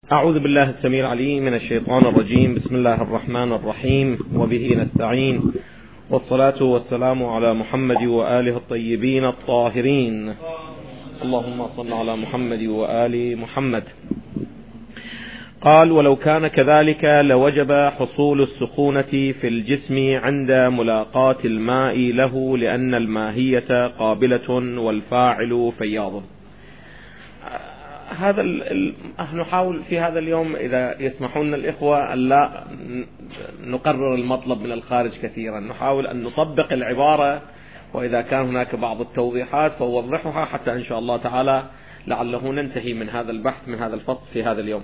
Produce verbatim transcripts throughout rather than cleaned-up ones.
أعوذ بالله السميع العليم من الشيطان الرجيم. بسم الله الرحمن الرحيم، وبه نستعين، والصلاة والسلام على محمد وآله الطيبين الطاهرين. اللهم صل على محمد وآل محمد. قال: ولو كان كذلك لوجب حصول السخونة في الجسم عند ملاقاة الماء له، لأن الماهية قابلة والفاعل فياض. هذا ال... نحاول في هذا اليوم إذا يسمحون الإخوة أن لا نقرر المطلب من الخارج كثيرا، نحاول أن نطبق العبارة، وإذا كان هناك بعض التوضيحات فوضحها حتى إن شاء الله تعالى لعله ننتهي من هذا البحث من هذا الفصل في هذا اليوم.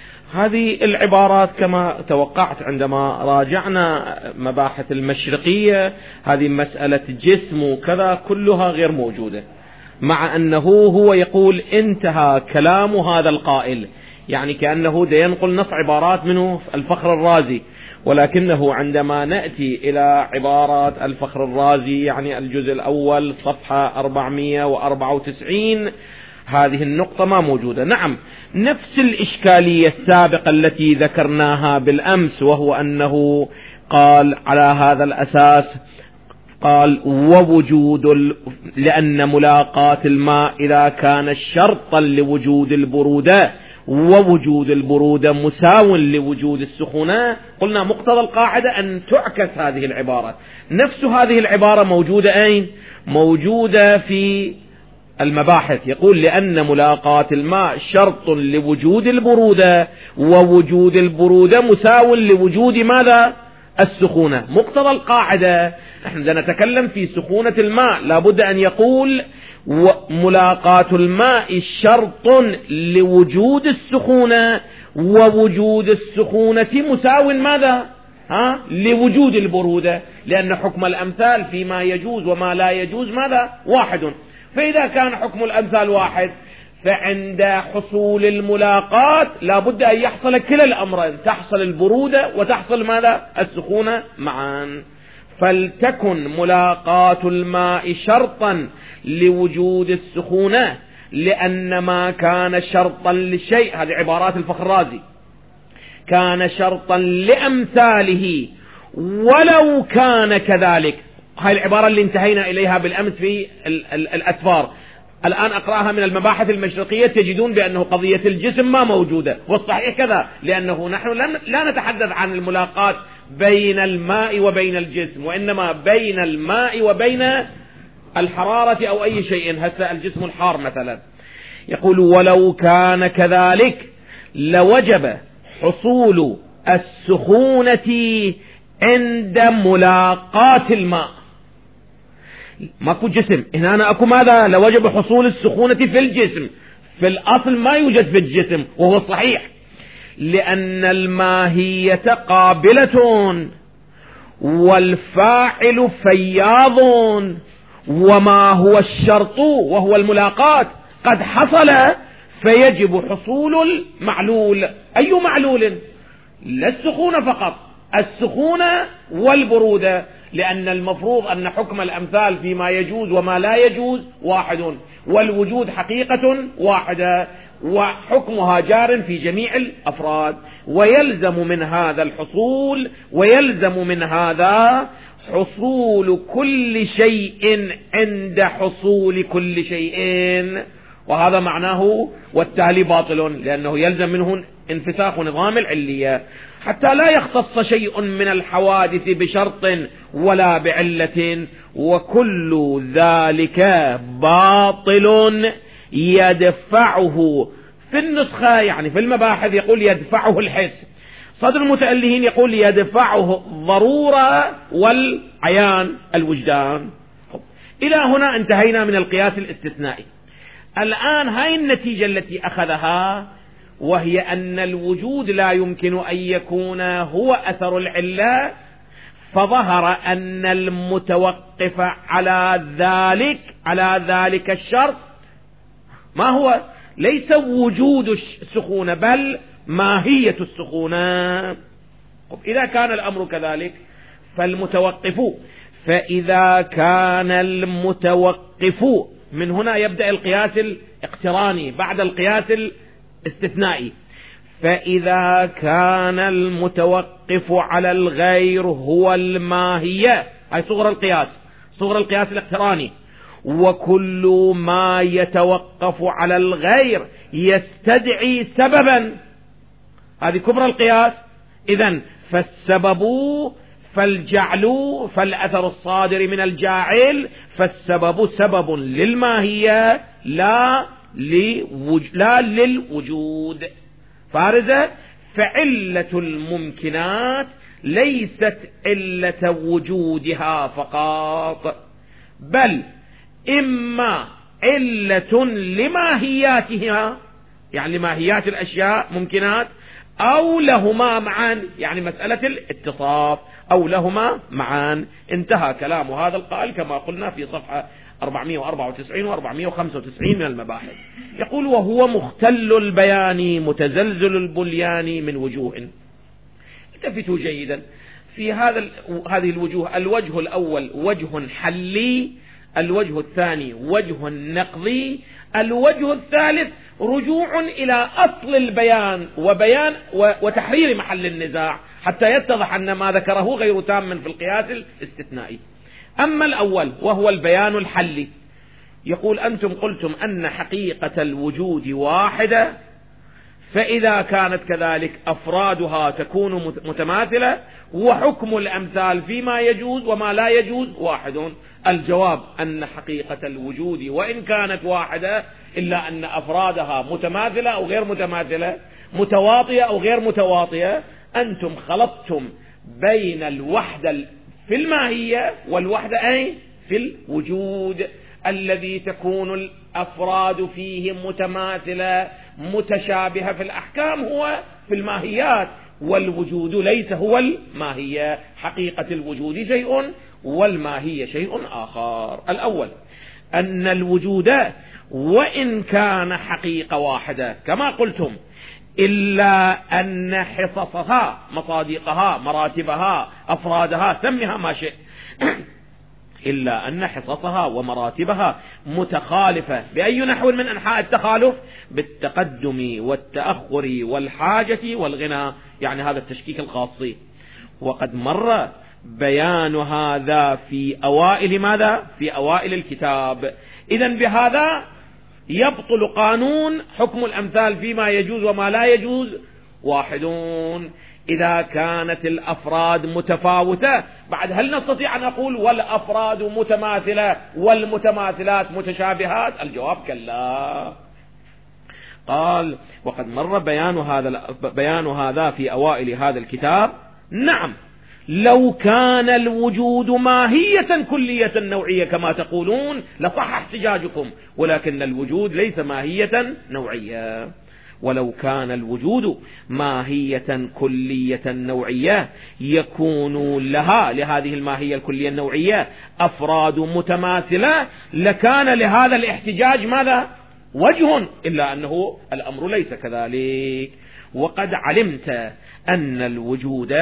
هذه العبارات كما توقعت عندما راجعنا مباحث المشرقية، هذه مسألة جسم وكذا كلها غير موجودة، مع أنه هو يقول انتهى كلام هذا القائل، يعني كأنه دا ينقل نص عبارات منه الفخر الرازي، ولكنه عندما نأتي إلى عبارات الفخر الرازي يعني الجزء الأول صفحة أربعمائة وأربعة وتسعين هذه النقطة ما موجودة. نعم، نفس الإشكالية السابقة التي ذكرناها بالأمس، وهو أنه قال على هذا الأساس قال ووجود ال... لأن ملاقاة الماء إذا كان شرطا لوجود البرودة ووجود البرودة مساو لوجود السخونة، قلنا مقتضى القاعدة أن تعكس هذه العبارة. نفس هذه العبارة موجودة أين؟ موجودة في المباحث، يقول لأن ملاقاة الماء شرط لوجود البرودة ووجود البرودة مساو لوجود ماذا؟ السخونة. مقتضى القاعدة نحن نتكلم في سخونة الماء، لابد أن يقول ملاقاة الماء شرط لوجود السخونة ووجود السخونة مساو ماذا؟ ها؟ لوجود البرودة، لأن حكم الأمثال فيما يجوز وما لا يجوز ماذا؟ واحد. فإذا كان حكم الأمثال واحد، فعند حصول الملاقات لابد أن يحصل كلا الأمرين، تحصل البرودة وتحصل ماذا؟ السخونة معا. فلتكن ملاقاة الماء شرطا لوجود السخونة، لأن ما كان شرطا للشيء، هذه عبارات الفخر الرازي، كان شرطا لأمثاله ولو كان كذلك. هاي العبارة اللي انتهينا إليها بالأمس في الأسفار. الآن أقرأها من المباحث المشرقية، تجدون بأنه قضية الجسم ما موجودة، والصحيح كذا، لأنه نحن لا نتحدث عن الملاقاة بين الماء وبين الجسم، وإنما بين الماء وبين الحرارة أو أي شيء، هسه الجسم الحار مثلا. يقول ولو كان كذلك لوجب حصول السخونة عند ملاقاة الماء. ماكو جسم هنا، أنا أكو ماذا؟ لوجب حصول السخونة في الجسم، في الأصل ما يوجد في الجسم، وهو الصحيح، لأن الماهية قابلة والفاعل فياض، وما هو الشرط وهو الملاقاة قد حصل، فيجب حصول المعلول. أي معلول؟ لا السخونة فقط، السخونة والبرودة، لأن المفروض أن حكم الأمثال فيما يجوز وما لا يجوز واحد، والوجود حقيقة واحدة، وحكمها جار في جميع الأفراد. ويلزم من هذا الحصول، ويلزم من هذا حصول كل شيء عند حصول كل شيء، وهذا معناه والتالي باطل، لأنه يلزم منه انفساخ نظام العلية، حتى لا يختص شيء من الحوادث بشرط ولا بعلة، وكل ذلك باطل يدفعه في النسخة، يعني في المباحث يقول يدفعه الحس، صدر المتألهين يقول يدفعه الضرورة والعيان الوجدان. إلى هنا انتهينا من القياس الاستثنائي. الآن هاي النتيجة التي أخذها، وهي أن الوجود لا يمكن أن يكون هو أثر العلة، فظهر أن المتوقف على ذلك على ذلك الشرط ما هو؟ ليس وجود السخونة بل ماهية السخونة. إذا كان الأمر كذلك فالمتوقف، فإذا كان المتوقف، من هنا يبدأ القياس الاقتراني بعد القياس الاستثنائي، فإذا كان المتوقف على الغير هو الماهية، هاي صغر القياس، صغر القياس الاقتراني، وكل ما يتوقف على الغير يستدعي سببا، هذه كبرى القياس. إذن فالسبب فالجعل فالأثر الصادر من الجاعل، فالسبب سبب للماهية لا لوج... لا للوجود. فارزة فعلة الممكنات ليست علة وجودها فقط، بل إما علة لماهياتها، يعني ماهيات الأشياء ممكنات، أو لهما معا، يعني مسألة الاتصاف، أو لهما معا. انتهى كلام هذا القائل كما قلنا في صفحة أربعمائة وأربعة وتسعين وأربعمائة وخمسة وتسعين من المباحث. يقول: وهو مختل البيان متزلزل البليان من وجوه. التفتوا جيدا في هذا هذه الوجوه. الوجه الأول وجه حلي، الوجه الثاني وجه نقضي، الوجه الثالث رجوع إلى أصل البيان وبيان وتحرير محل النزاع، حتى يتضح أن ما ذكره غير تام في القياس الاستثنائي. أما الأول وهو البيان الحلي، يقول: أنتم قلتم أن حقيقة الوجود واحدة، فإذا كانت كذلك أفرادها تكون متماثلة، وحكم الأمثال فيما يجوز وما لا يجوز واحد. الجواب أن حقيقة الوجود وإن كانت واحدة إلا أن أفرادها متماثلة أو غير متماثلة، متواطية أو غير متواطية. أنتم خلطتم بين الوحدة في الماهية والوحدة أي في الوجود، الذي تكون الأفراد فيه متماثلة متشابهة في الأحكام هو في الماهيات، والوجود ليس هو الماهية. حقيقة الوجود شيء والماهية شيء آخر. الأول أن الوجود وإن كان حقيقة واحدة كما قلتم، إلا أن حصصها، مصادقها، مراتبها، أفرادها، سمها ما شئت، إلا أن حصصها ومراتبها متخالفة. بأي نحو من أنحاء التخالف؟ بالتقدم والتأخر والحاجة والغنى، يعني هذا التشكيك الخاصي. وقد مر بيان هذا في أوائل ماذا؟ في أوائل الكتاب. إذن بهذا يبطل قانون حكم الأمثال فيما يجوز وما لا يجوز واحدون. إذا كانت الأفراد متفاوتة، بعد هل نستطيع أن نقول والأفراد متماثلة والمتماثلات متشابهات؟ الجواب كلا. قال: وقد مر بيان هذا بيان هذا في أوائل هذا الكتاب. نعم، لو كان الوجود ماهية كلية نوعية كما تقولون لصح احتجاجكم، ولكن الوجود ليس ماهية نوعية. ولو كان الوجود ماهية كلية نوعية يكون لها، لهذه الماهية الكلية النوعية، أفراد متماثلة، لكان لهذا الاحتجاج ماذا؟ وجه، إلا أنه الأمر ليس كذلك. وقد علمت أن الوجود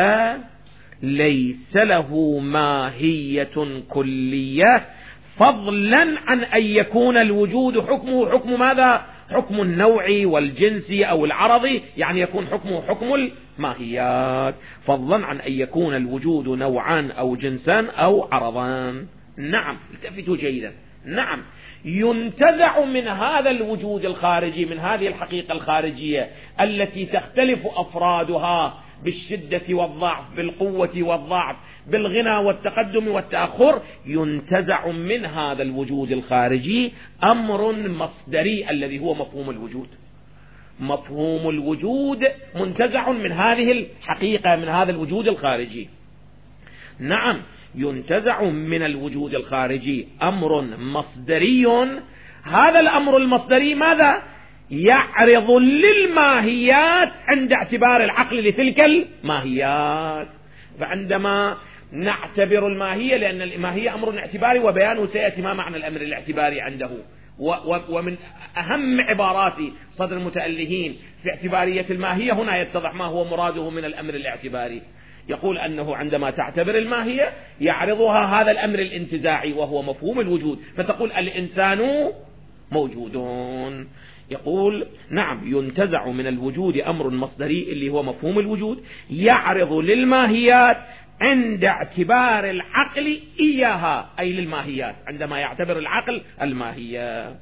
ليس له ماهية كلية، فضلا عن أن يكون الوجود حكمه حكم ماذا؟ حكم النوع والجنسي أو العرضي، يعني يكون حكمه حكم الماهيات، فضلا عن أن يكون الوجود نوعا أو جنسا أو عرضا. نعم، التفتوا جيدا. نعم، ينتزع من هذا الوجود الخارجي، من هذه الحقيقة الخارجية التي تختلف أفرادها بالشدة والضعف، بالقوة والضعف، بالغنى والتقدم والتأخر، ينتزع من هذا الوجود الخارجي أمر مصدري الذي هو مفهوم الوجود. مفهوم الوجود منتزع من هذه الحقيقة، من هذا الوجود الخارجي. نعم، ينتزع من الوجود الخارجي أمر مصدري. هذا الأمر المصدري ماذا؟ يعرض للماهيات عند اعتبار العقل لتلك الماهيات. فعندما نعتبر الماهية، لأن الماهية أمر اعتباري وبيانه سيأتي ما معنى الأمر الاعتباري عنده، ومن أهم عبارات صدر المتألهين في اعتبارية الماهية هنا يتضح ما هو مراده من الأمر الاعتباري. يقول أنه عندما تعتبر الماهية يعرضها هذا الأمر الانتزاعي وهو مفهوم الوجود، فتقول الإنسان موجود. يقول نعم ينتزع من الوجود أمر مصدري اللي هو مفهوم الوجود يعرض للماهيات عند اعتبار العقل إياها، أي للماهيات عندما يعتبر العقل الماهية،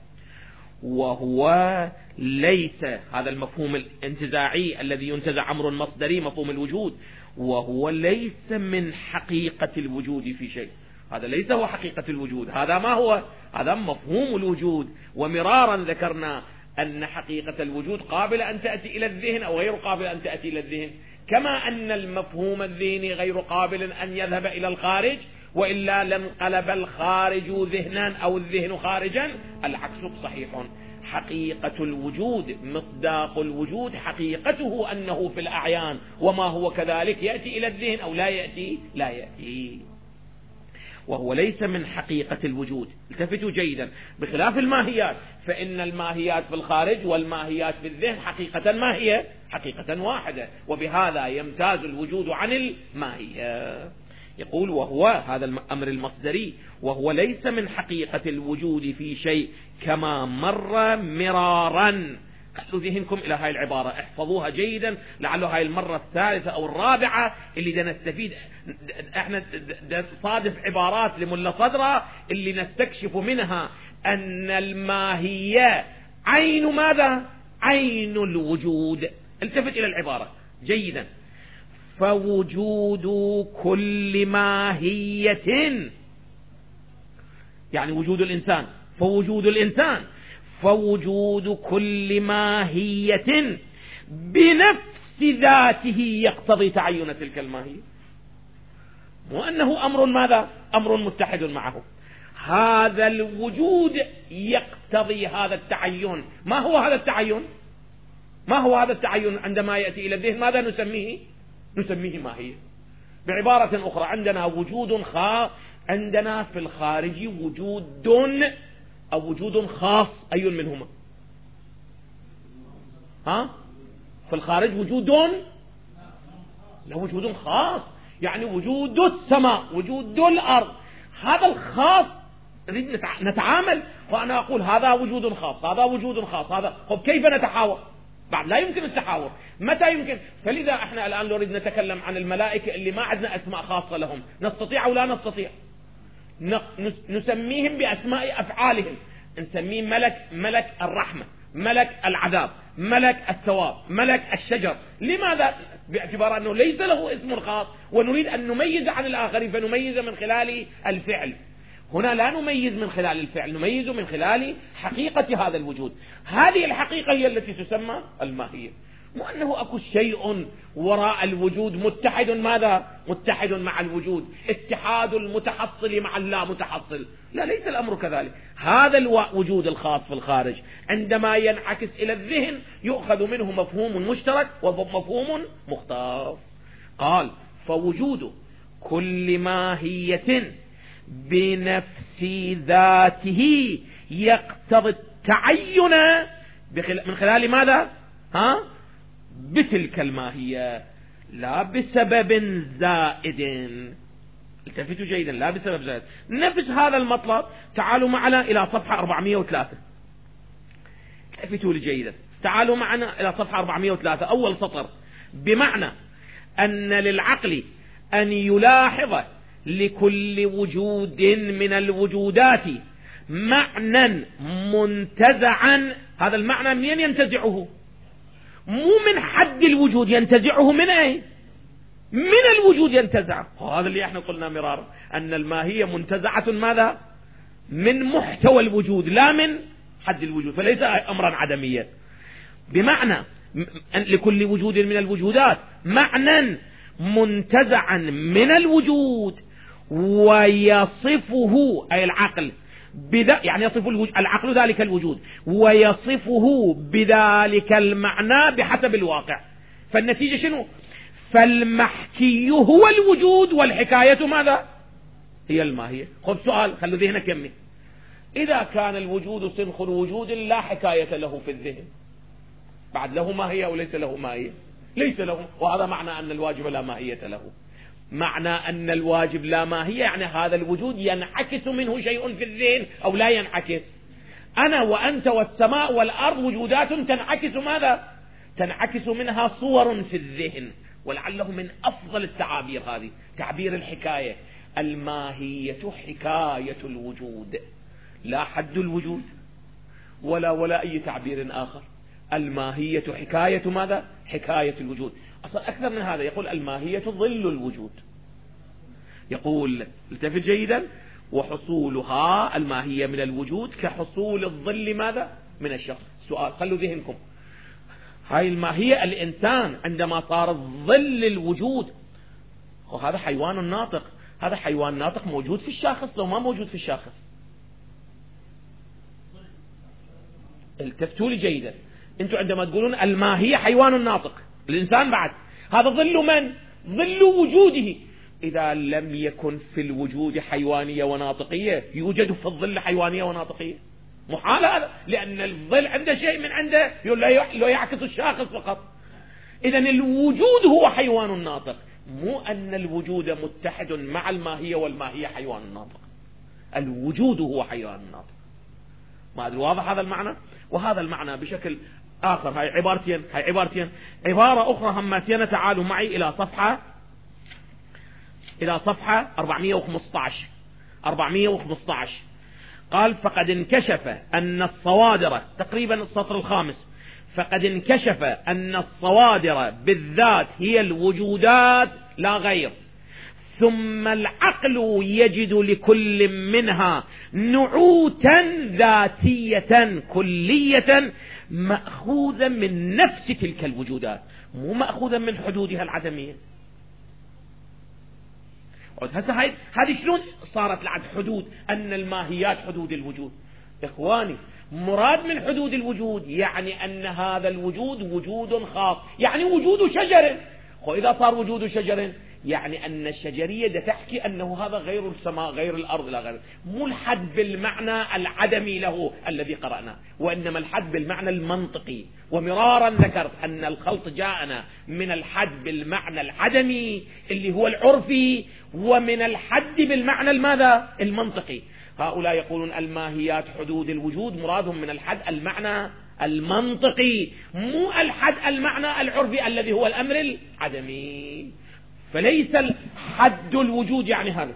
وهو ليس هذا المفهوم الانتزاعي الذي ينتزع أمر مصدري مفهوم الوجود، وهو ليس من حقيقة الوجود في شيء. هذا ليس هو حقيقة الوجود، هذا ما هو؟ هذا مفهوم الوجود. ومرارا ذكرنا أن حقيقة الوجود قابلة أن تأتي إلى الذهن أو غير قابلة أن تأتي إلى الذهن، كما أن المفهوم الذهني غير قابل أن يذهب إلى الخارج، وإلا لانقلب الخارج ذهنا أو الذهن خارجا. العكس صحيح. حقيقة الوجود مصداق الوجود حقيقته أنه في الأعيان، وما هو كذلك يأتي إلى الذهن أو لا يأتي لا يأتي، وهو ليس من حقيقة الوجود. التفتوا جيدا، بخلاف الماهيات فإن الماهيات في الخارج والماهيات في الذهن حقيقة ما هي؟ حقيقة واحدة، وبهذا يمتاز الوجود عن الماهية. يقول وهو هذا الأمر المصدري وهو ليس من حقيقة الوجود في شيء كما مر مرارا. خلوا ذهنكم إلى هاي العبارة، احفظوها جيدا، لعله هاي المرة الثالثة أو الرابعة اللي دا نستفيد احنا دا صادف عبارات لملا صدرة اللي نستكشف منها أن الماهية عين ماذا؟ عين الوجود. التفت إلى العبارة جيدا. فوجود كل ماهية، يعني وجود الإنسان، فوجود الإنسان فوجود كل ماهية بنفس ذاته يقتضي تعين تلك الماهية، وأنه أمر ماذا؟ أمر متحد معه. هذا الوجود يقتضي هذا التعين. ما هو هذا التعين؟ ما هو هذا التعين عندما يأتي إلى الذهن ماذا نسميه؟ نسميه ماهية. بعبارة أخرى عندنا وجود خاص، عندنا في الخارج وجود أو وجود خاص، أي منهما؟ ها؟ في الخارج وجود لا وجود خاص، يعني وجود السماء وجود الأرض. هذا الخاص نريد نتعامل، وأنا أقول هذا وجود خاص هذا وجود خاص هذا. طب كيف نتحاور؟ بعد لا يمكن التحاور. متى يمكن؟ فلذا احنا الآن نريد نتكلم عن الملائكة اللي ما عندنا أسماء خاصة لهم، نستطيع أو لا نستطيع؟ نسميهم بأسماء أفعالهم. نسميه ملك ملك الرحمة، ملك العذاب، ملك الثواب، ملك الشجر. لماذا؟ باعتبار أنه ليس له اسم خاص، ونريد أن نميز عن الآخرين فنميز من خلال الفعل. هنا لا نميز من خلال الفعل، نميز من خلال حقيقة هذا الوجود. هذه الحقيقة هي التي تسمى الماهية، وأنه أكو شيء وراء الوجود متحد ماذا؟ متحد مع الوجود، اتحاد المتحصل مع اللا متحصل. لا، ليس الأمر كذلك. هذا الوجود الخاص في الخارج عندما ينعكس إلى الذهن يؤخذ منه مفهوم مشترك ومفهوم مختص. قال فوجود كل ماهية بنفس ذاته يقتضي التعين من خلال ماذا؟ ها؟ بتلك الماهية لا بسبب زائد. التفتوا جيدا، لا بسبب زائد. نفس هذا المطلب تعالوا معنا إلى صفحة أربعمائة وثلاثة. التفتوا جيدا، تعالوا معنا إلى صفحة أربعمائة وثلاثة أول سطر. بمعنى أن للعقل أن يلاحظ لكل وجود من الوجودات معنى منتزعا. هذا المعنى منين ينتزعه؟ مو من حد الوجود، ينتزعه من أي؟ من الوجود ينتزع. هذا اللي احنا قلنا مرارا أن الماهية منتزعة ماذا؟ من محتوى الوجود لا من حد الوجود، فليس أمرا عدميا. بمعنى لكل وجود من الوجودات معنى منتزعا من الوجود ويصفه أي العقل بذا، يعني يصف العقل ذلك الوجود ويصفه بذلك المعنى بحسب الواقع. فالنتيجة شنو؟ فالمحكي هو الوجود والحكاية ماذا؟ هي الماهية. خذ سؤال، خلوا ذهنك يمي. إذا كان الوجود صنخ وجود لا حكاية له في الذهن، بعد له ماهية وليس له ماهية؟ ليس له. وهذا معنى أن الواجب لا ماهية له. معنى أن الواجب لا ماهية يعني هذا الوجود ينعكس منه شيء في الذهن أو لا ينعكس. أنا وأنت والسماء والأرض وجودات تنعكس ماذا؟ تنعكس منها صور في الذهن. ولعله من أفضل التعابير هذه تعبير الحكاية. الماهية حكاية الوجود، لا حد الوجود ولا ولا أي تعبير آخر. الماهية حكاية ماذا؟ حكاية الوجود. أصلا أكثر من هذا، يقول الماهية ظل الوجود. يقول التفت جيدا: وحصولها الماهية من الوجود كحصول الظل ماذا؟ من الشخص. سؤال، خلوا ذهنكم، هاي الماهية الإنسان عندما صار ظل الوجود، وهذا حيوان ناطق، هذا حيوان ناطق موجود في الشاخص لو ما موجود في الشاخص؟ التفتوا لي جيدا، انتم عندما تقولون الماهية حيوان ناطق، الإنسان بعد هذا ظل من؟ ظل وجوده. إذا لم يكن في الوجود حيوانية وناطقية، يوجد في الظل حيوانية وناطقية؟ محال هذا، لأن الظل عنده شيء من عنده لا يعكس الشاخص فقط. إذا الوجود هو حيوان ناطق، مو أن الوجود متحد مع الماهية والماهية حيوان ناطق. الوجود هو حيوان ناطق. ما أدري واضح هذا المعنى؟ وهذا المعنى بشكل آخر، هاي عبارتين، هاي عبارتين. عبارة أخرى هماتين، تعالوا معي إلى صفحة إلى صفحة أربعمئة وخمسة عشر أربعمئة وخمسة عشر. قال: فقد انكشف أن الصوادر، تقريبا السطر الخامس، فقد انكشف أن الصوادر بالذات هي الوجودات لا غير، ثم العقل يجد لكل منها نعوتا ذاتية كلية مأخوذة من نفس تلك الوجودات، مو مأخوذة من حدودها العدمية. هسه هاي هذه شلون صارت لعد حدود؟ أن الماهيات حدود الوجود. إخواني، مراد من حدود الوجود يعني أن هذا الوجود وجود خاص، يعني وجود شجر. وإذا صار وجود شجر يعني أن الشجرية تحكي أنه هذا غير السماء غير الأرض لا غير، مو الحد بالمعنى العدمي له الذي قرأنا، وإنما الحد بالمعنى المنطقي. ومرارا ذكرت أن الخلط جاءنا من الحد بالمعنى العدمي اللي هو العرفي، ومن الحد بالمعنى الماذا؟ المنطقي. هؤلاء يقولون الماهيات حدود الوجود، مرادهم من الحد المعنى المنطقي، مو الحد المعنى العرفي الذي هو الأمر العدمي. فليس حد الوجود يعني هذا.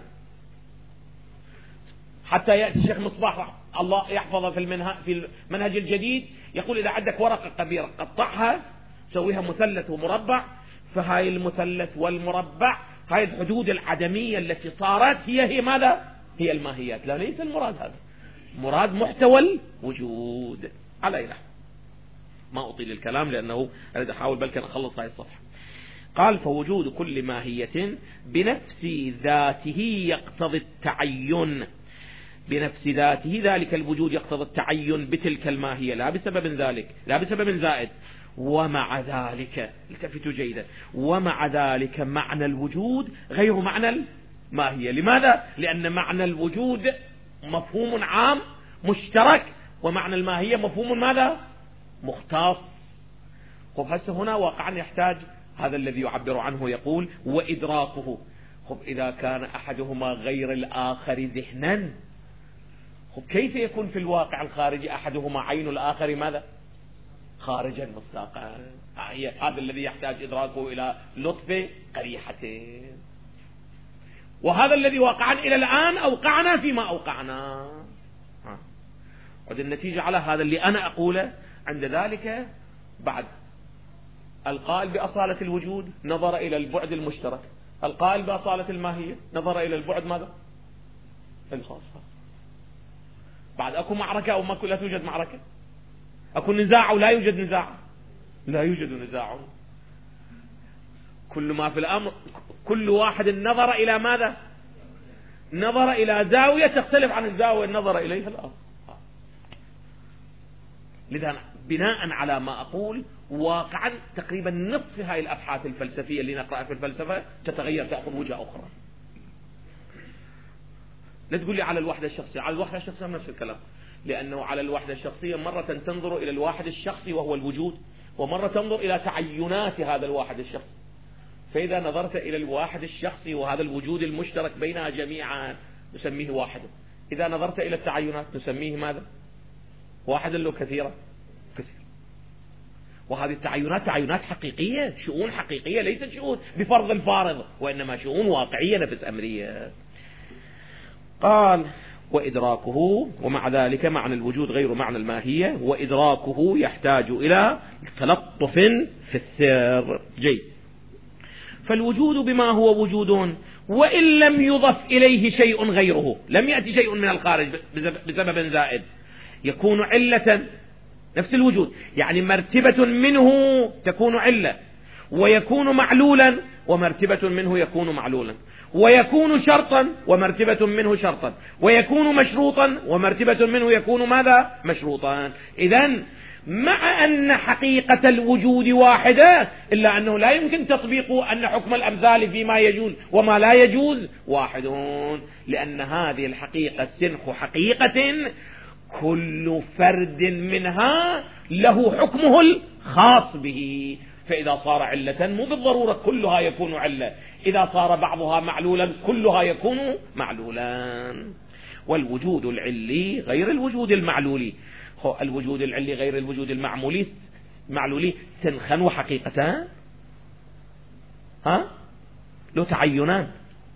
حتى يأتي الشيخ مصباح الله يحفظه في المنهج في المنهج الجديد، يقول إذا عندك ورقة كبيرة قطعها سويها مثلث ومربع، فهاي المثلث والمربع هاي الحدود العدمية التي صارت هي هي ماذا؟ هي الماهيات. لا، ليس المراد هذا، مراد محتوى الوجود. على أي نحو، ما أطيل الكلام لأنه أريد أحاول بل كان أخلص هاي الصفحة. قال: فوجود كل ماهية بنفس ذاته يقتضي التعين، بنفس ذاته ذلك الوجود يقتضي التعين بتلك الماهية، لا بسبب ذلك، لا بسبب زائد. ومع ذلك، التفتوا جيدا، ومع ذلك معنى الوجود غير معنى الماهية. لماذا؟ لأن معنى الوجود مفهوم عام مشترك، ومعنى الماهية مفهوم ماذا؟ مختص. خب هسه هنا واقعا يحتاج هذا الذي يعبر عنه، يقول: وإدراكه. خب إذا كان أحدهما غير الآخر ذهنا، خب كيف يكون في الواقع الخارجي أحدهما عين الآخر ماذا؟ خارجا مصداقا. هذا الذي يحتاج إدراكه إلى لطف قريحته، وهذا الذي واقعا إلى الآن أوقعنا فيما أوقعنا. وهذه النتيجة على هذا اللي أنا أقوله. عند ذلك بعد القائل بأصالة الوجود نظر إلى البعد المشترك، القائل بأصالة الماهية نظر إلى البعد ماذا؟ الخاص. بعد أكو معركة أو ما لا توجد معركة؟ أكو نزاع أو لا يوجد نزاع؟ لا يوجد نزاع. كل ما في الأمر كل واحد نظر إلى ماذا؟ نظر إلى زاوية تختلف عن الزاوية النظر إليها الآخر. لذا بناء على ما أقول، واقعا تقريبا نصف هاي الأبحاث الفلسفية اللي نقرأها في الفلسفة تتغير، تأخذ وجهة أخرى. لا تقول لي على الوحدة الشخصية، على الوحدة الشخصية نفس الكلام، لأنه على الوحدة الشخصية مرة تنظر إلى الواحد الشخصي وهو الوجود، ومرة تنظر إلى تعينات هذا الواحد الشخصي. فإذا نظرت إلى الواحد الشخصي وهذا الوجود المشترك بينها جميعا نسميه واحد، إذا نظرت إلى التعينات نسميه ماذا؟ واحد له كثيرة كثير. وهذه التعينات تعينات حقيقية، شؤون حقيقية، ليست شؤون بفرض الفارض، وإنما شؤون واقعية نفس أمرية. قال وإدراكه، ومع ذلك معنى الوجود غير معنى الماهية، وإدراكه يحتاج إلى تلطف في السر. جيد. فالوجود بما هو وجود وإن لم يضف إليه شيء غيره، لم يأتي شيء من الخارج بسبب زائد، يكون علة نفس الوجود، يعني مرتبة منه تكون علة، ويكون معلولا ومرتبة منه يكون معلولا، ويكون شرطا ومرتبة منه شرطا، ويكون مشروطا ومرتبة منه يكون ماذا؟ مشروطا. إذن مع أن حقيقة الوجود واحدة، إلا أنه لا يمكن تطبيق أن حكم الأمثال فيما يجوز وما لا يجوز واحد، لأن هذه الحقيقة سنخ حقيقة كل فرد منها له حكمه الخاص به، فإذا صار علة مو بالضرورة كلها يكون علة، إذا صار بعضها معلولا كلها يكون معلولا. والوجود العلي غير الوجود المعلولي، الوجود العلي غير الوجود المعمولي معلولي سنخا وحقيقتان، ها له تعينان.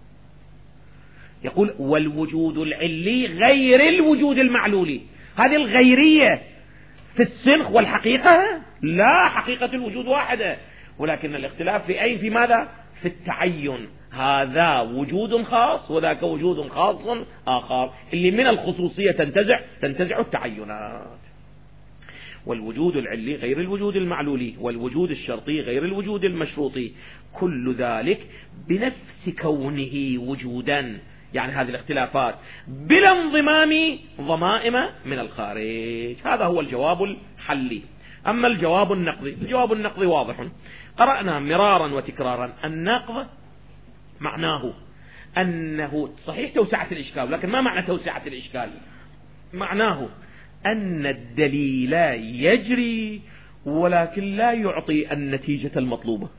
يقول والوجود العلي غير الوجود المعلولي، هذه الغيرية في السنخ والحقيقة، لا، حقيقة الوجود واحدة، ولكن الاختلاف في أي في ماذا؟ في التعين، هذا وجود خاص وذاك وجود خاص آخر، اللي من الخصوصية تنتزع تنتزع التعينات. والوجود العلي غير الوجود المعلولي، والوجود الشرطي غير الوجود المشروطي، كل ذلك بنفس كونه وجودا، يعني هذه الاختلافات بلا انضمام ضمائم من الخارج. هذا هو الجواب الحلي. أما الجواب النقضي، الجواب النقضي واضح، قرأنا مرارا وتكرارا. النقض معناه أنه صحيح توسعة الإشكال، لكن ما معنى توسعة الإشكال؟ معناه أن الدليل يجري ولكن لا يعطي النتيجة المطلوبة.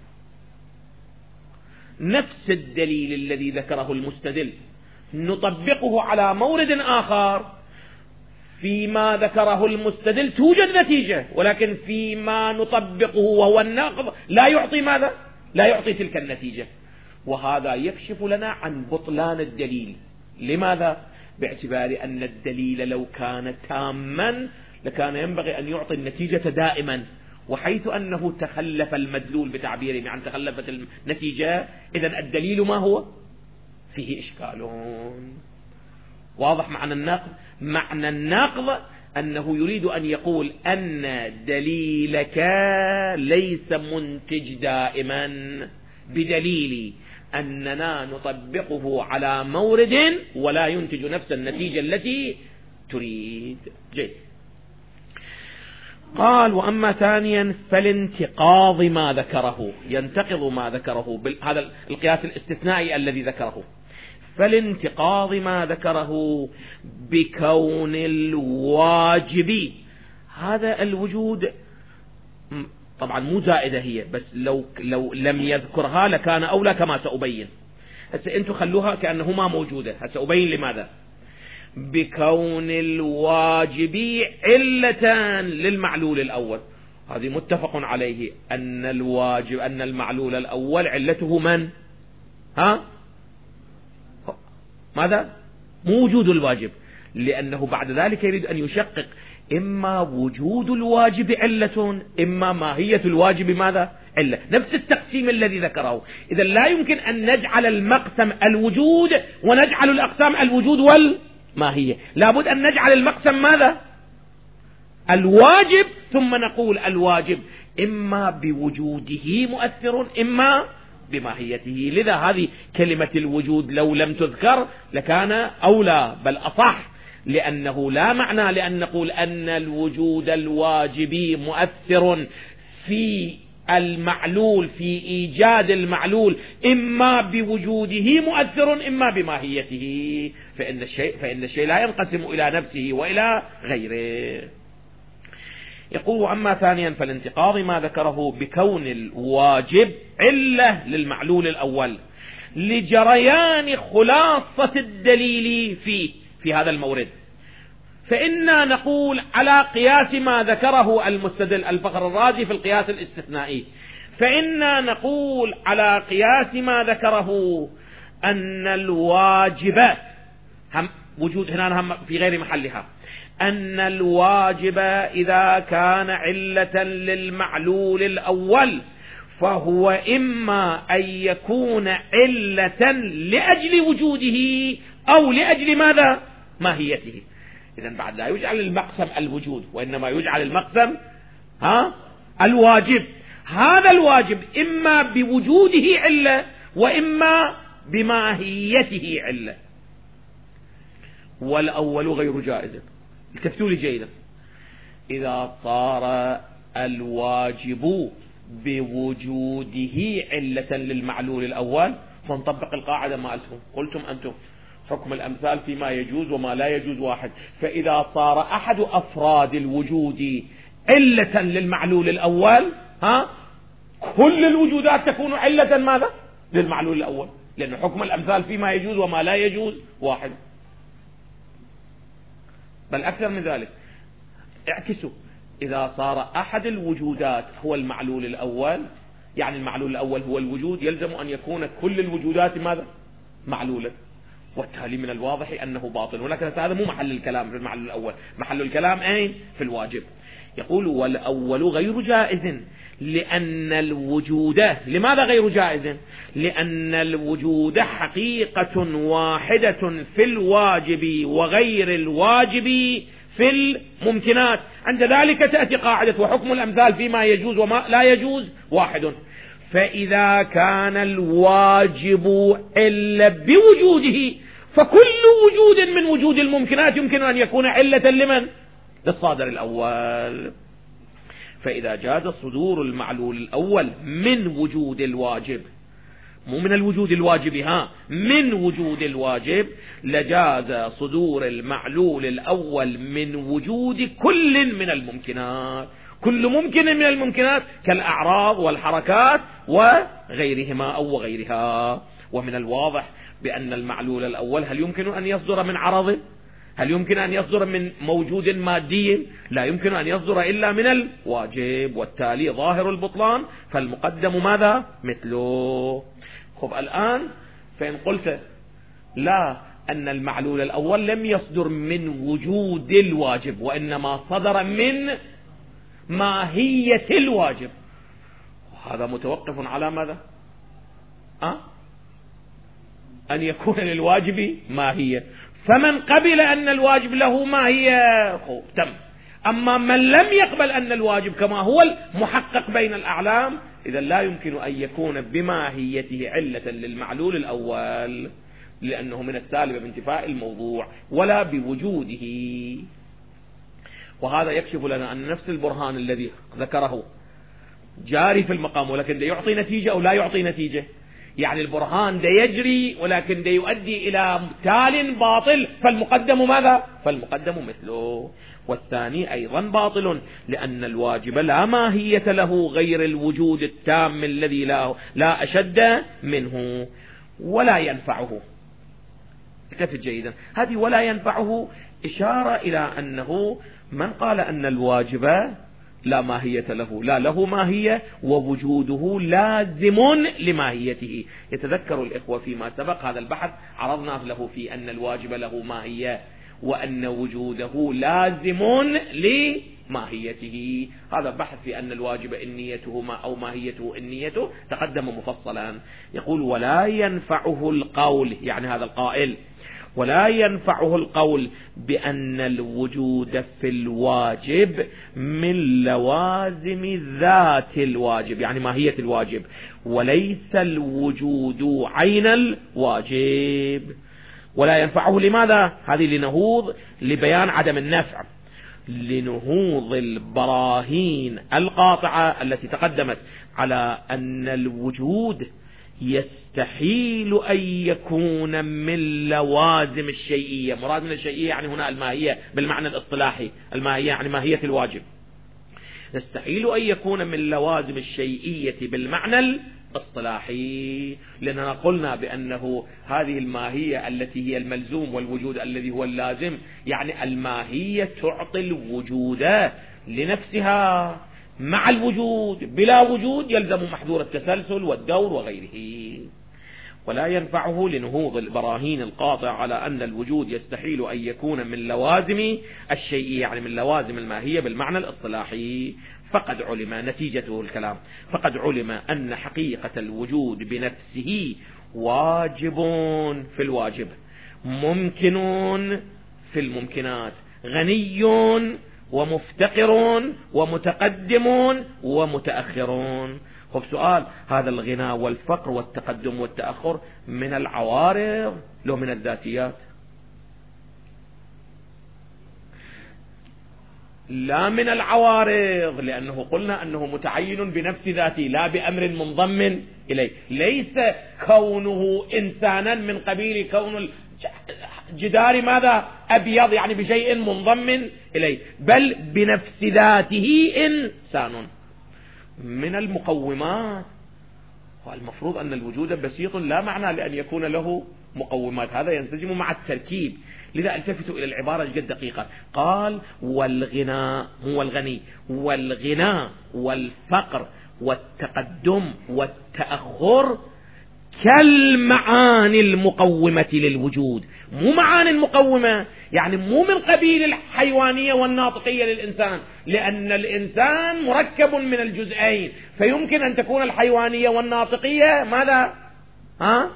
نفس الدليل الذي ذكره المستدل نطبقه على مورد آخر، فيما ذكره المستدل توجد نتيجة، ولكن فيما نطبقه وهو النقض لا يعطي ماذا؟ لا يعطي تلك النتيجة. وهذا يكشف لنا عن بطلان الدليل. لماذا؟ باعتبار أن الدليل لو كان تاما لكان ينبغي أن يعطي النتيجة دائما، وحيث أنه تخلف المدلول بتعبيره عن تخلفت النتيجة، إذن الدليل ما هو؟ فيه إشكال. واضح معنى النقض؟ معنى النقض أنه يريد أن يقول أن دليلك ليس منتج دائما، بدليل أننا نطبقه على مورد ولا ينتج نفس النتيجة التي تريد. جيد. قال وأما ثانيا فالانتقاض ما ذكره، ينتقض ما ذكره، هذا القياس الاستثنائي الذي ذكره. فالانتقاض ما ذكره بكون الواجب، هذا الوجود طبعا مو زائدة هي، بس لو لو لم يذكرها لكان أولى كما سأبين. هسه أنتم خلوها كأنه ما موجودة، هسه أبين لماذا. بكون الواجب علة للمعلول الأول، هذه متفق عليه أن الواجب أن المعلول الأول علته من؟ ها؟ ماذا؟ مو وجود الواجب، لأنه بعد ذلك يريد أن يشقق، إما وجود الواجب علة إما ماهية الواجب ماذا؟ علة، نفس التقسيم الذي ذكره. إذا لا يمكن أن نجعل المقسم الوجود ونجعل الأقسام الوجود والماهية، لابد أن نجعل المقسم ماذا؟ الواجب، ثم نقول الواجب إما بوجوده مؤثر إما بماهيته. لذا هذه كلمة الوجود لو لم تذكر لكان أولى بل أصح، لأنه لا معنى لأن نقول أن الوجود الواجبي مؤثر في المعلول، في إيجاد المعلول إما بوجوده مؤثر إما بماهيته، فإن الشيء, فإن الشيء لا ينقسم إلى نفسه وإلى غيره. يقول أما ثانيا فالانتقاض ما ذكره بكون الواجب علة للمعلول الأول لجريان خلاصة الدليل فيه في هذا المورد، فإنا نقول على قياس ما ذكره المستدل الفخر الرازي في القياس الاستثنائي، فإنا نقول على قياس ما ذكره أن الواجب هم وجود هنا هم في غير محلها، أن الواجب إذا كان علة للمعلول الأول فهو إما أن يكون علة لأجل وجوده أو لأجل ماذا؟ ماهيته. إذن بعد لا يجعل المقسم الوجود، وإنما يجعل المقسم ها الواجب. هذا الواجب إما بوجوده علة وإما بماهيته علة، والأول غير جائز. التفتوا لي جيدا، إذا صار الواجب بوجوده علة للمعلول الأول فنطبق القاعدة ما ألتم قلتم أنتم حكم الأمثال فيما يجوز وما لا يجوز واحد. فإذا صار أحد أفراد الوجود علة للمعلول الأول ها كل الوجودات تكون علة ماذا؟ للمعلول الأول، لأن حكم الأمثال فيما يجوز وما لا يجوز واحد. بل أكثر من ذلك، اعكسوا، إذا صار أحد الوجودات هو المعلول الأول، يعني المعلول الأول هو الوجود، يلزم أن يكون كل الوجودات ماذا؟ معلولة، والتالي من الواضح أنه باطل. ولكن هذا مو محل الكلام في المعلول الأول، محل الكلام أين؟ في الواجب. يقول والأول غير جائز لأن الوجود، لماذا غير جائز؟ لأن الوجود حقيقة واحدة في الواجب وغير الواجب في الممكنات. عند ذلك تأتي قاعدة وحكم الأمثال فيما يجوز وما لا يجوز واحد. فإذا كان الواجب إلا بوجوده فكل وجود من وجود الممكنات يمكن أن يكون علة لمن؟ للصادر الأول. فإذا جاز صدور المعلول الأول من وجود الواجب، مو من الوجود الواجب، ها من وجود الواجب، لجاز صدور المعلول الأول من وجود كل من الممكنات، كل ممكن من الممكنات كالأعراض والحركات وغيرهما أو وغيرها. ومن الواضح بأن المعلول الأول هل يمكن أن يصدر من عرض؟ هل يمكن أن يصدر من موجود مادي؟ لا يمكن أن يصدر إلا من الواجب، والتالي ظاهر البطلان، فالمقدم ماذا؟ مثله. خب الآن فإن قلت لا، أن المعلول الأول لم يصدر من وجود الواجب وإنما صدر من ماهية الواجب، هذا متوقف على ماذا؟ أه؟ أن يكون للواجب ماهية، فمن قبل أن الواجب له ماهية تم. أما من لم يقبل أن الواجب كما هو المحقق بين الأعلام، إذا لا يمكن أن يكون بماهيته علة للمعلول الأول، لأنه من السالب بانتفاء الموضوع ولا بوجوده. وهذا يكشف لنا أن نفس البرهان الذي ذكره جاري في المقام، ولكن ده يعطي نتيجة أو لا يعطي نتيجة. يعني البرهان ده يجري ولكن ده يؤدي إلى تال باطل، فالمقدم ماذا؟ فالمقدم مثله. والثاني أيضا باطل، لأن الواجب لا ماهية له غير الوجود التام الذي لا, لا أشد منه ولا ينفعه. اكتفت جيدا، هذه ولا ينفعه إشارة إلى أنه من قال أن الواجب لا ماهية له، لا له ماهية ووجوده لازم لماهيته. يتذكر الإخوة فيما سبق هذا البحث عرضنا له في أن الواجب له ماهية وأن وجوده لازم لماهيته. هذا بحث في أن الواجب إنيته ما أو ماهيته إنيته تقدم مفصلا. يقول ولا ينفعه القول، يعني هذا القائل ولا ينفعه القول بأن الوجود في الواجب من لوازم ذات الواجب، يعني ماهية الواجب، وليس الوجود عين الواجب. ولا ينفعه لماذا؟ هذه لنهوض لبيان عدم النفع، لنهوض البراهين القاطعة التي تقدمت على أن الوجود يستحيل أن يكون من لوازم الشيئية. مراد من الشيئية يعني هنا الماهية بالمعنى الاصطلاحي، الماهية يعني ماهية الواجب. يستحيل أن يكون من لوازم الشيئية بالمعنى اصطلاحي، لأننا قلنا بأنه هذه الماهية التي هي الملزوم والوجود الذي هو اللازم، يعني الماهية تعطي الوجود لنفسها مع الوجود، بلا وجود يلزم محذور التسلسل والدور وغيره، ولا ينفعه لنهوض البراهين القاطع على أن الوجود يستحيل أن يكون من لوازم الشيء، يعني من لوازم الماهية بالمعنى الاصطلاحي. فقد علم، نتيجته الكلام، فقد علم أن حقيقة الوجود بنفسه واجب في الواجب، ممكن في الممكنات، غني ومفتقر ومتقدم ومتأخر. خب سؤال، هذا الغنى والفقر والتقدم والتأخر من العوارض لو من الذاتيات؟ لا من العوارض، لأنه قلنا أنه متعين بنفس ذاته لا بأمر منضم إليه، ليس كونه إنسانا من قبيل كون الجدار ماذا أبيض يعني بشيء منضم إليه، بل بنفس ذاته إنسان. من المقومات، والمفروض أن الوجود بسيط لا معنى لأن يكون له مقومات، هذا ينسجم مع التركيب. لذا التفتوا إلى العبارة جد دقيقة، قال والغنى هو الغني، والغنى والفقر والتقدم والتأخر كالمعاني المقومة للوجود، مو معاني مقومة يعني مو من قبيل الحيوانية والناطقية للإنسان، لأن الإنسان مركب من الجزئين، فيمكن أن تكون الحيوانية والناطقية ماذا؟ ها؟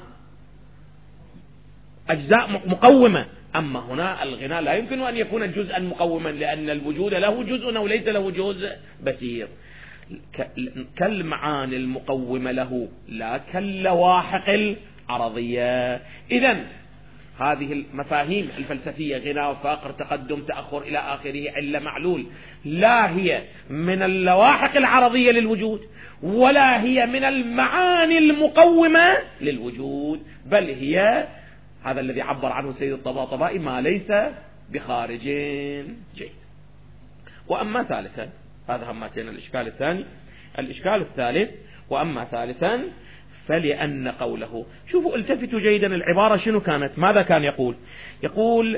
أجزاء مقومة. أما هنا الغنى لا يمكن أن يكون جزءا مقوما، لأن الوجود له جزء وليس له جزء بسيط، كالمعاني المقومة له لا كاللواحق العرضية. إذن هذه المفاهيم الفلسفية، غنى وفقر تقدم تأخر إلى آخره، علة معلول، لا هي من اللواحق العرضية للوجود ولا هي من المعاني المقومة للوجود، بل هي هذا الذي عبر عنه السيد الطباطبائي ما ليس بخارج. جيد. وأما ثالثا، هذا همتين الإشكال الثاني. الإشكال الثالث، وأما ثالثا فلأن قوله، شوفوا التفتوا جيدا العبارة شنو كانت، ماذا كان يقول؟ يقول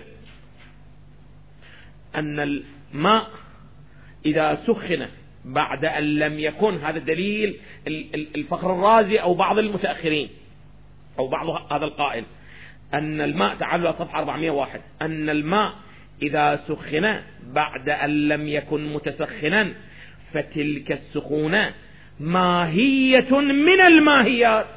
أن الماء إذا سخن بعد أن لم يكن، هذا الدليل الفخر الرازي أو بعض المتأخرين أو بعض هذا القائل، أن الماء، تعالوا صفحة أربعمائة وواحد، أن الماء إذا سخن بعد أن لم يكن متسخنا فتلك السخونة ماهية من الماهيات،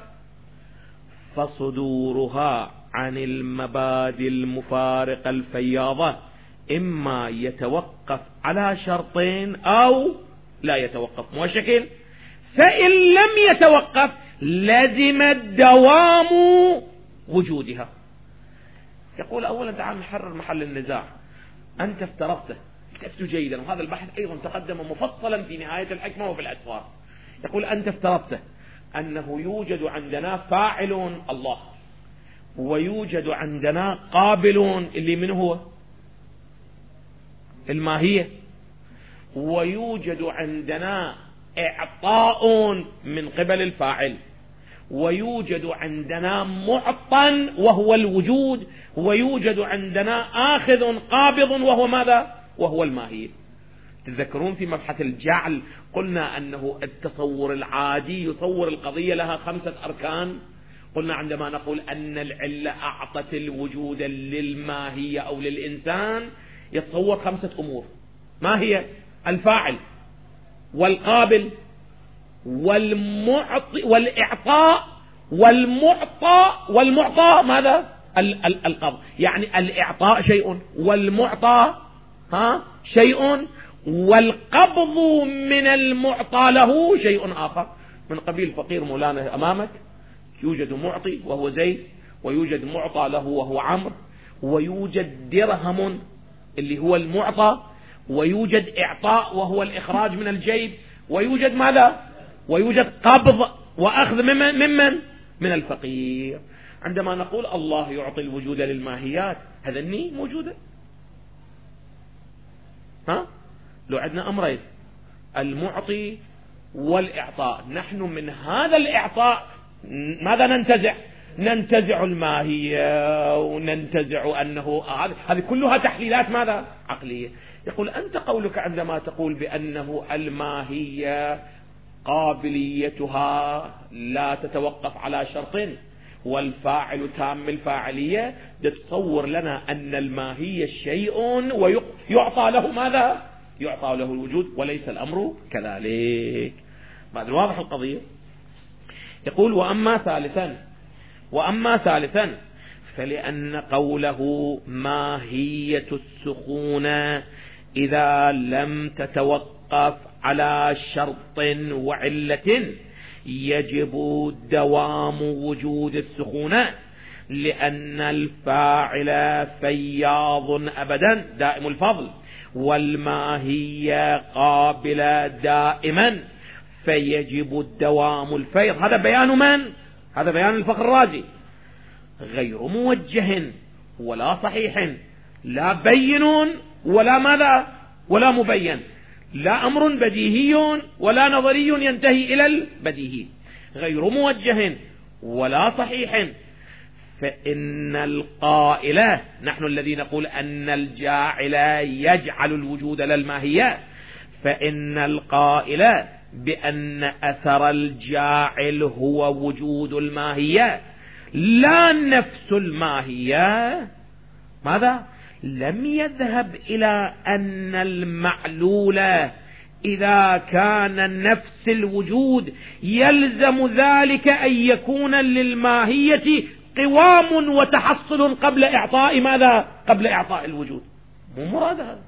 فصدورها عن المبادئ المفارقة الفياضة إما يتوقف على شرطين أو لا يتوقف، مو شكل، فإن لم يتوقف لزم الدوام وجودها. يقول أولا تعال نحرر محل النزاع. أنت افترضته، افترضت جيدا، وهذا البحث أيضا تقدم مفصلا في نهاية الحكمة وفي الأسفار. يقول أنت افترضته أنه يوجد عندنا فاعل الله، ويوجد عندنا قابل اللي من هو الماهية، ويوجد عندنا إعطاء من قبل الفاعل، ويوجد عندنا معطى وهو الوجود، ويوجد عندنا آخذ قابض وهو ماذا؟ وهو الماهية. تذكرون في مبحث الجعل قلنا أنه التصور العادي يصور القضية لها خمسة أركان. قلنا عندما نقول أن العلة أعطت الوجود للماهية أو للإنسان يتصور خمسة أمور، ما هي؟ الفاعل والقابل والمعطي والإعطاء والمعطى، والمعطى ماذا؟ القبض، يعني الإعطاء شيء والمعطى ها شيء، والقبض من المعطى له شيء آخر. من قبيل فقير مولانا أمامك يوجد معطي وهو زيد، ويوجد معطى له وهو عمرو، ويوجد درهم اللي هو المعطى، ويوجد إعطاء وهو الإخراج من الجيب، ويوجد ماذا؟ ويوجد قبض وأخذ ممن؟ ممن؟ من الفقير. عندما نقول الله يعطي الوجود للماهيات، هذا الني موجودة. ها؟ لو عندنا أمرين، المعطي والإعطاء. نحن من هذا الإعطاء ماذا ننتزع؟ ننتزع الماهية وننتزع أنه هذه كلها تحليلات ماذا؟ عقلية. يقول أنت قولك عندما تقول بأنه الماهية قابليتها لا تتوقف على شرط والفاعل تام الفاعلية، تتصور لنا أن الماهية شيء ويعطى له ماذا؟ يعطى له الوجود، وليس الأمر كذلك. بعد واضح القضية. يقول وأما ثالثا وأما ثالثا فلأن قوله ماهية السخونة إذا لم تتوقف على شرط وعلة يجب دوام وجود السخونة، لأن الفاعل فياض أبدا دائم الفضل، والماهية قابلة دائما، فيجب الدوام الفيض. هذا بيان من؟ هذا بيان الفخر الرازي. غير موجه ولا صحيح، لا بين ولا ماذا ولا مبين، لا أمر بديهي ولا نظري ينتهي إلى البديهي. غير موجه ولا صحيح، فإن القائل، نحن الذي نقول أن الجاعل يجعل الوجود للماهية، فإن القائل بأن أثر الجاعل هو وجود الماهية لا نفس الماهية، ماذا؟ لم يذهب إلى أن المعلول إذا كان نفس الوجود يلزم ذلك أن يكون للماهية قوام وتحصل قبل إعطاء ماذا؟ قبل إعطاء الوجود. مو مراد هذا.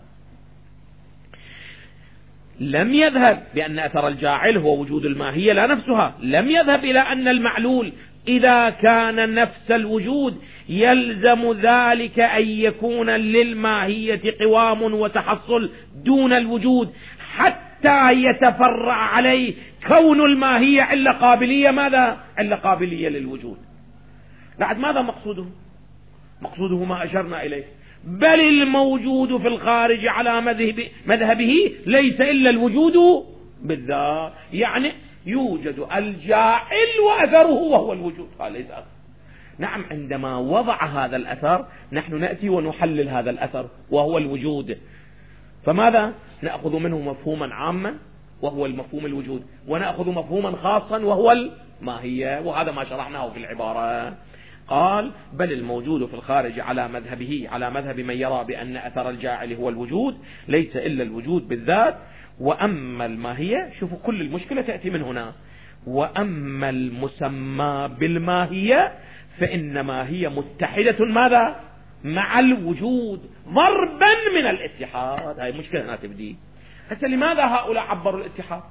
لم يذهب بأن أثر الجاعل هو وجود الماهية لا نفسها، لم يذهب إلى أن المعلول إذا كان نفس الوجود يلزم ذلك أن يكون للماهية قوام وتحصل دون الوجود حتى يتفرع عليه كون الماهية علة قابلية ماذا؟ علة قابلية للوجود. بعد ماذا مقصوده؟ مقصوده ما أشرنا إليه، بل الموجود في الخارج على مذهبه ليس إلا الوجود بالذات، يعني يوجد الجاعل وأثره وهو الوجود، ليس أثر. نعم، عندما وضع هذا الأثر نحن نأتي ونحلل هذا الأثر وهو الوجود، فماذا؟ نأخذ منه مفهوما عاما وهو المفهوم الوجود، ونأخذ مفهوما خاصا وهو الماهية، وهذا ما شرحناه في العبارة. قال بل الموجود في الخارج على مذهبه، على مذهب من يرى بأن أثر الجاعل هو الوجود ليس إلا الوجود بالذات. وأما الماهية، شوفوا كل المشكلة تأتي من هنا، وأما المسمى بالماهية فإنما هي متحدة ماذا؟ مع الوجود ضربا من الاتحاد. هاي مشكلة هنا تبدي. هسه لماذا هؤلاء عبروا الاتحاد؟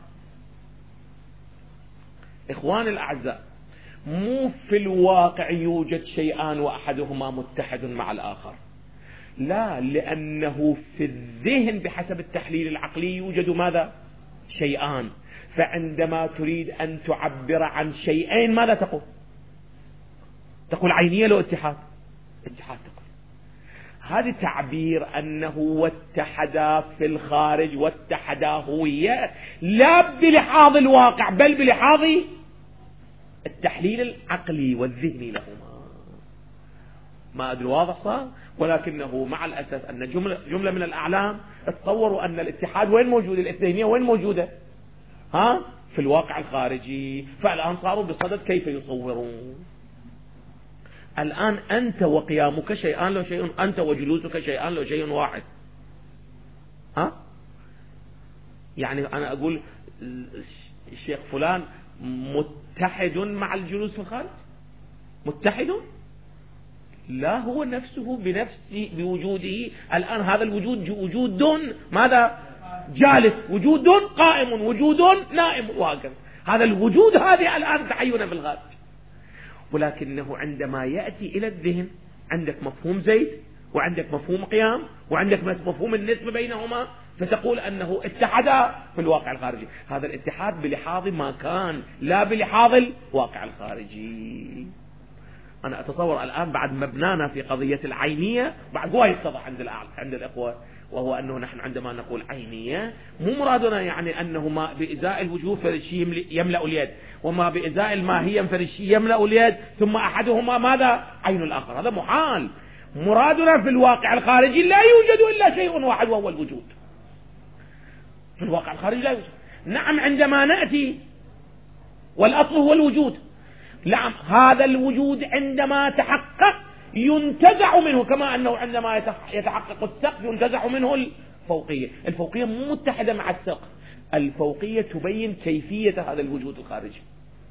إخواني الأعزاء، مو في الواقع يوجد شيئان وأحدهما متحد مع الآخر، لا، لأنه في الذهن بحسب التحليل العقلي يوجد ماذا؟ شيئان. فعندما تريد أن تعبر عن شيئين ماذا تقول؟ تقول عينية لو اتحاد؟ اتحاد تقول. هذا تعبير أنه واتحدا في الخارج واتحدا هوية، لا بلحاظ الواقع بل بلحاظ التحليل العقلي والذهني لهما. ما أدري واضح صار؟ ولكنه مع الأسف أن جملة, جملة من الأعلام تصوروا أن الاتحاد وين موجود؟ الاثنينية وين موجودة؟ ها؟ في الواقع الخارجي. فالآن صاروا بصدد كيف يصورون. الآن أنت وقيامك شيئان لو شيء، أنت وجلوسك شيئان لو شيء واحد. ها؟ يعني أنا أقول الشيخ فلان متحد مع الجلوس في الخارج؟ متحد؟ لا، هو نفسه بنفسه بوجوده. الآن هذا الوجود وجود ماذا؟ جالس، وجود قائم، وجود نائم، وهكذا. هذا الوجود هذه الآن تعين في الخارج. ولكنه عندما يأتي إلى الذهن عندك مفهوم زيد وعندك مفهوم قيام وعندك مفهوم النسبة بينهما، فتقول أنه اتحدا في الواقع الخارجي. هذا الاتحاد بلحاظ ما كان، لا بلحاظ الواقع الخارجي. أنا أتصور الآن بعد مبنانا في قضية العينية بعد هو يتضح عند عند الأخوة، وهو أنه نحن عندما نقول عينية مو مرادنا يعني أنه ما بإزاء الوجود فالشيء يملأ اليد، وما بإزاء الماهية فالشيء يملأ اليد ثم أحدهما ماذا؟ عين الآخر، هذا محال. مرادنا في الواقع الخارجي لا يوجد إلا شيء واحد وهو الوجود. في الواقع الخارجي لا يوجد. نعم عندما نأتي والأصل هو الوجود، نعم هذا الوجود عندما تحقق ينتزع منه، كما أنه عندما يتحقق السقف ينتزع منه الفوقية. الفوقية مو متحدة مع السقف، الفوقية تبين كيفية هذا الوجود الخارجي.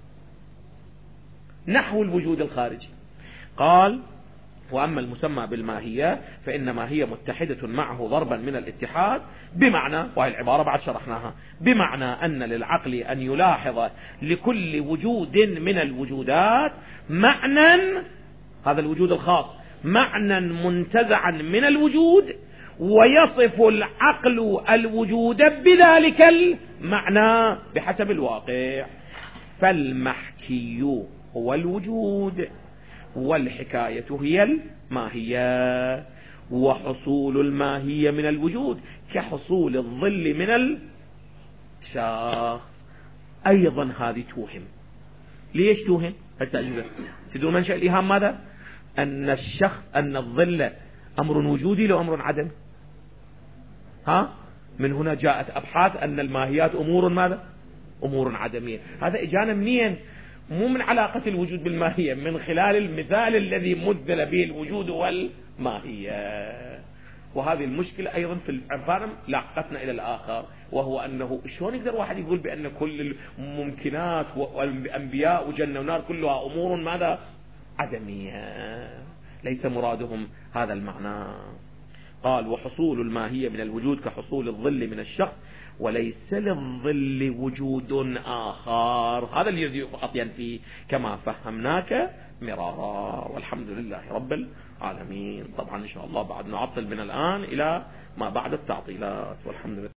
نحو الوجود الخارجي قال: وأما المسمى بالماهية فإنما هي متحدة معه ضربا من الاتحاد، بمعنى، وهي العبارة بعد شرحناها، بمعنى أن للعقل أن يلاحظ لكل وجود من الوجودات معنى، هذا الوجود الخاص، معنى منتزعا من الوجود، ويصف العقل الوجود بذلك المعنى بحسب الواقع. فالمحكي هو الوجود، والحكاية هي الماهية، وحصول الماهية من الوجود كحصول الظل من الشخص. أيضا هذه توهم. ليش توهم؟ تدرون منشأ الإيهام ماذا؟ أن الشخص أن الظل أمر وجودي لو أمر عدم. ها؟ من هنا جاءت أبحاث أن الماهيات أمور ماذا؟ أمور عدمية. هذا إجانا منين؟ مو من علاقة الوجود بالماهية، من خلال المثال الذي مثل به الوجود والماهية. وهذه المشكلة أيضا في العرفان لاحقتنا إلى الآخر، وهو أنه شلون يقدر واحد يقول بأن كل الممكنات والأنبياء وجنة ونار كلها أمور ماذا؟ عدمية. ليس مرادهم هذا المعنى. قال: وحصول الماهية من الوجود كحصول الظل من الشخص، وليس للظل وجود آخر. هذا اللي يريد فقط ينفي كما فهمناك مرارا. والحمد لله رب العالمين. طبعا إن شاء الله بعد نعطل من الآن إلى ما بعد التعطيلات، والحمد لله.